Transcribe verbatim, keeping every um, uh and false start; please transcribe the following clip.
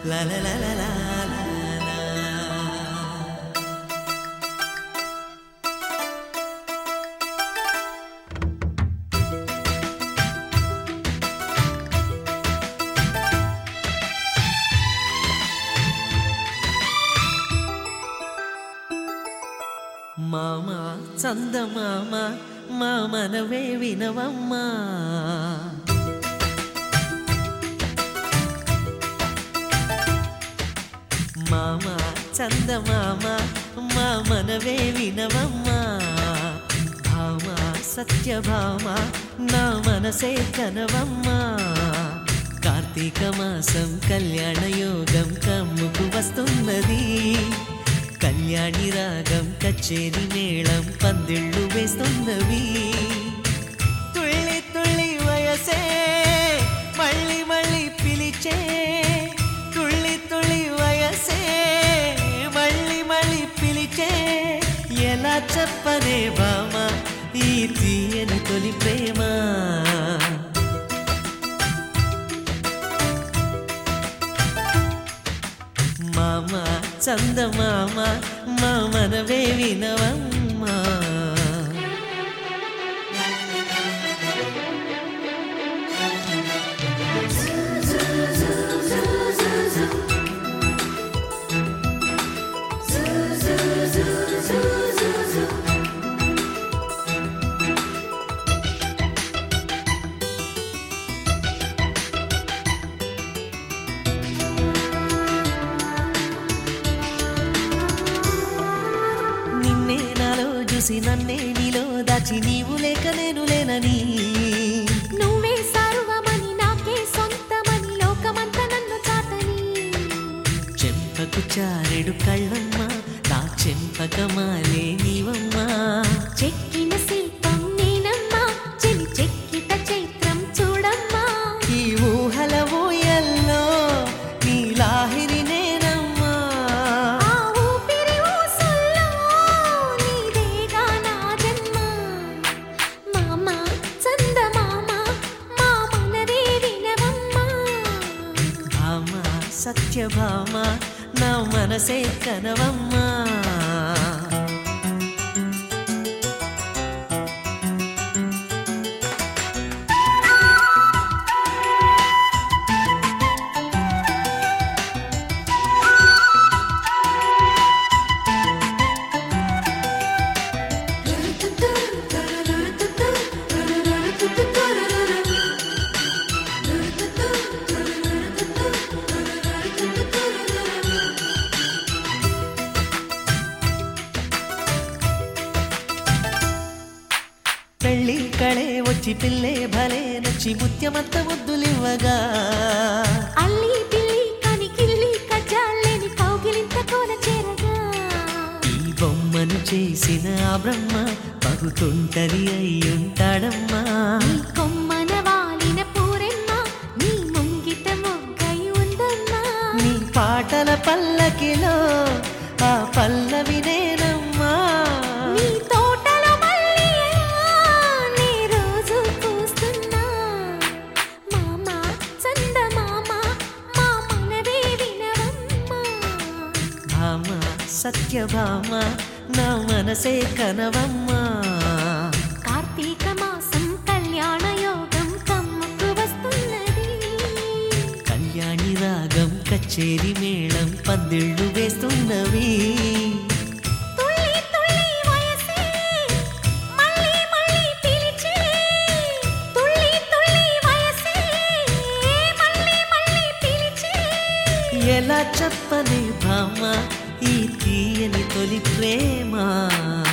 లా లా లా లా లా లా. మామా చందమామ మామనవే వినవమ్మా, మామా చందమామ మామనవే వినవమ్మా, భామా సత్యభామ నా మనసే కనవమ్మా, కార్తీక మాసం కళ్యాణ యోగం కమ్ముకు వస్తున్నది, కళ్యాణి రాగం కచేరి మేళం పందిళ్ళు వేస్తున్నవి, తుళ్ళి తుళ్ళి వయసే మళ్ళీ మళ్ళీ పిలిచే, తుళ్ళి తుళ్ళి వయసే మళ్ళీ మళ్ళీ పిలిచే, ఎలా చెప్పనే భామ ఈ తీయని తొలి ప్రేమ, మామా చందమామ మామనవే వినవమ్మా. నన్నే నీలో దాచి నీవు లేక నేను లేనని, నువ్వే సర్వమని నాకే సొంతమని లోకమంత నన్ను చాటని, చెంపకు చారెడు కళ్ళమ్మ నా చెంపకమాలే నీవమ్మా, చెక్కిన శిల్పం నేనమ్మా చెలి చెక్కిట చైత్రం చూడమ్మా, ఈ ఊహల ఊయల్లో నీ లాహిరి నేనమ్మా, ఆ ఊపిరి ఊసుల్లో నీదేగా నా జన్మ, మామా చందమామ మామనవే వినవమ్మా, భామా సత్యభామ నా మనసే కనవమ్మా. పెళ్ళి కళే వచ్చి పిల్లే భలే నచ్చి ముత్యమంత ముద్దులివ్వగా, అల్లి పిల్లి కనికిల్లి కజ్జాలేని కౌగిలింత కోన చేరగా, ఈ బొమ్మను చేసిన ఆ బ్రహ్మ పగుతుంటరి అయ్యుంటాడమ్మా, నీ కొమ్మన వాలిన పూరెమ్మ నీ ముంగిట మొగ్గై ఉందమ్మా, నీ పాటల పల్లకిలో ఆ పల్లవి నేనమ్మా, నీ తోటలో మల్లియలా నీ రోజు పూస్తున్నా, మామా చందమామ మామనవే వినవమ్మా, భామా సత్యభామ నా మనసే కనవమ్మా, కార్తీక మాసం కళ్యాణ యోగం కమ్ముకు వస్తున్నది, కళ్యాణి రాగం కచేరి మేళం పందిళ్ళు వేస్తున్నవి, తుళ్ళి తుళ్ళి వయసే మళ్ళీ మళ్ళీ పిలిచే, తుళ్ళి తుళ్ళి వయసే మళ్ళీ మళ్ళీ పిలిచే, ఎలా చెప్పనే భామ ఈ తీయని తొలి ప్రేమ.